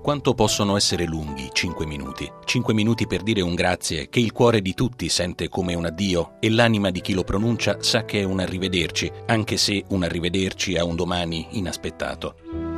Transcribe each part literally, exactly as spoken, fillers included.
Quanto possono essere lunghi cinque minuti? Cinque minuti per dire un grazie che il cuore di tutti sente come un addio e l'anima di chi lo pronuncia sa che è un arrivederci, anche se un arrivederci a un domani inaspettato.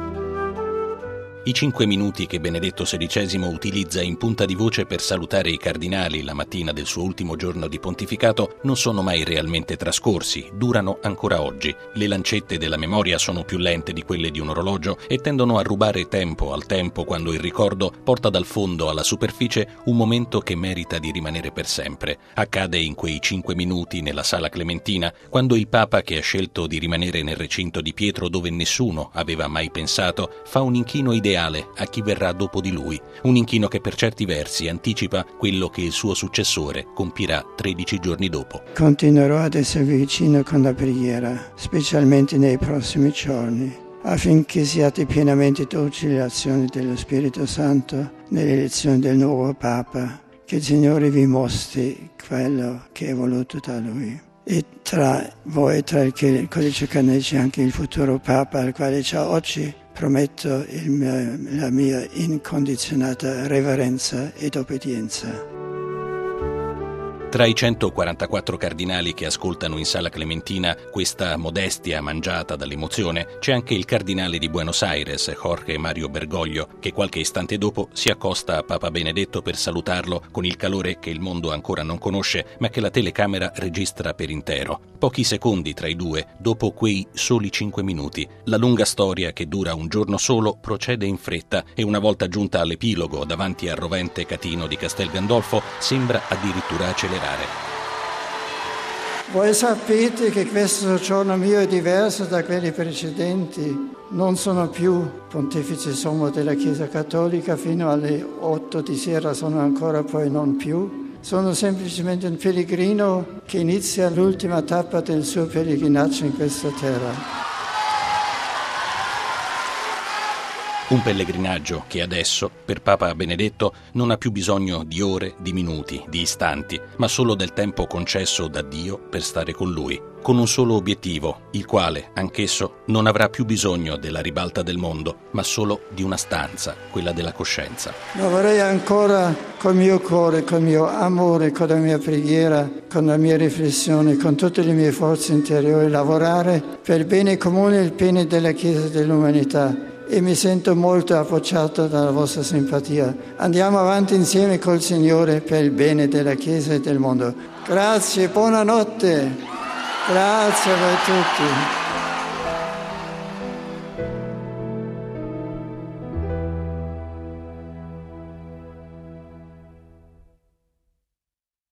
I cinque minuti che Benedetto sedicesimo utilizza in punta di voce per salutare i cardinali la mattina del suo ultimo giorno di pontificato non sono mai realmente trascorsi, durano ancora oggi. Le lancette della memoria sono più lente di quelle di un orologio e tendono a rubare tempo al tempo quando il ricordo porta dal fondo alla superficie un momento che merita di rimanere per sempre. Accade in quei cinque minuti nella Sala Clementina, quando il Papa, che ha scelto di rimanere nel recinto di Pietro dove nessuno aveva mai pensato, fa un inchino ideale a chi verrà dopo di lui, un inchino che per certi versi anticipa quello che il suo successore compirà tredici giorni dopo. Continuerò ad esservi vicino con la preghiera, specialmente nei prossimi giorni, affinché siate pienamente docili alle azioni dello Spirito Santo nell'elezione del nuovo Papa, che il Signore vi mostri quello che è voluto da Lui. E tra voi, tra il Codice Canonico, c'è anche il futuro Papa, al quale già oggi prometto il mio, la mia incondizionata reverenza ed obbedienza. Tra i centoquarantaquattro cardinali che ascoltano in Sala Clementina questa modestia mangiata dall'emozione c'è anche il cardinale di Buenos Aires, Jorge Mario Bergoglio, che qualche istante dopo si accosta a Papa Benedetto per salutarlo con il calore che il mondo ancora non conosce, ma che la telecamera registra per intero. Pochi secondi tra i due, dopo quei soli cinque minuti. La lunga storia, che dura un giorno solo, procede in fretta e una volta giunta all'epilogo davanti al rovente catino di Castel Gandolfo sembra addirittura accelerare. Voi sapete che questo giorno mio è diverso da quelli precedenti. Non sono più pontefice sommo della Chiesa Cattolica, fino alle otto di sera sono ancora poi non più. Sono semplicemente un pellegrino che inizia l'ultima tappa del suo pellegrinaggio in questa terra. Un pellegrinaggio che adesso, per Papa Benedetto, non ha più bisogno di ore, di minuti, di istanti, ma solo del tempo concesso da Dio per stare con Lui, con un solo obiettivo, il quale, anch'esso, non avrà più bisogno della ribalta del mondo, ma solo di una stanza, quella della coscienza. Ma vorrei ancora, col mio cuore, col mio amore, con la mia preghiera, con la mia riflessione, con tutte le mie forze interiori, lavorare per il bene comune e il bene della Chiesa e dell'umanità. E mi sento molto appoggiato dalla vostra simpatia. Andiamo avanti insieme col Signore per il bene della Chiesa e del mondo. Grazie, buonanotte. Grazie a voi tutti.